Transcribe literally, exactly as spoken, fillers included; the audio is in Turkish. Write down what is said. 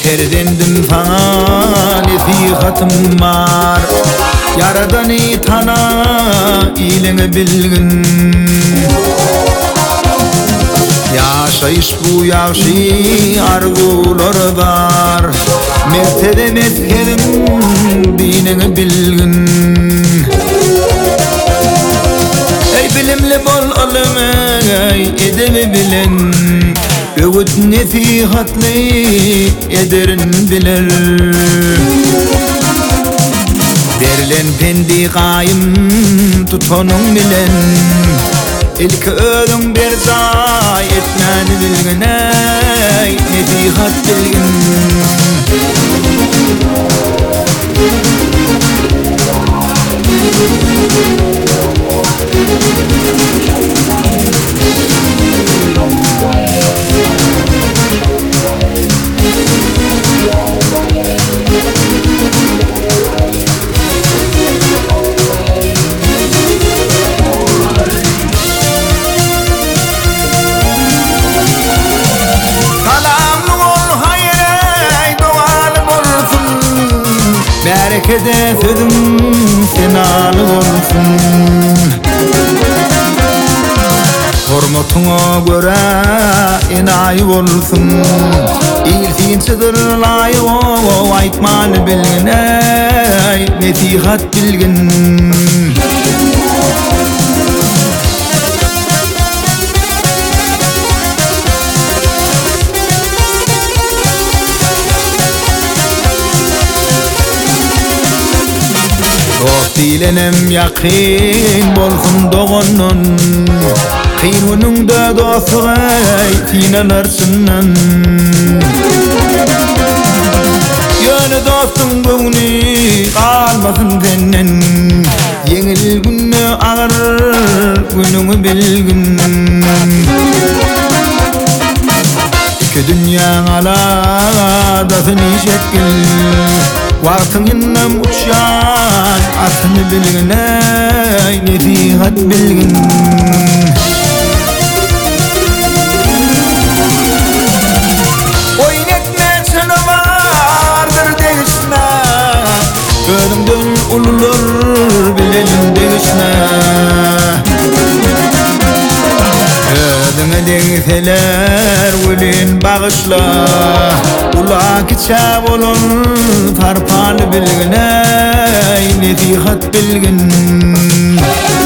Serdendim sana nesihatım var. Yaradanı tana iyiliğini bilgin. Yaşayış bu yaşi arzuları var. Mertede metkedim dinini bilgin. Ey bilimli bol alım ey edebi bilen. Öğüt nesihatli ederin bilir. Verilen pendi kayım tutonun bilen. İlk ödün bir zay etmeni bilgin ey nesihat bilgin. Berekede sözüm senalı olsun. Hormatuna göre enayi olsun. İlkinçidir layık o aytmanı bilgin ey nesihat bilgin. Dost dilenem yakin bolsun doğunun. Kıyınının da dostu ey finalırsından. Yönü dostun göğünü kalmasın senden. Yengil günü ağır gününü bilgin. İki dünya aladasın işetkil. Vaktın innem uçan atını bilgin ey nesihat bilgin. Oyun etme sana vardır değişme. Önümden ululur bilelim değişme. Ödüne değseler ölün bağışla. Ula kitap olun tarpanı bilgin ey nesihat bilgin.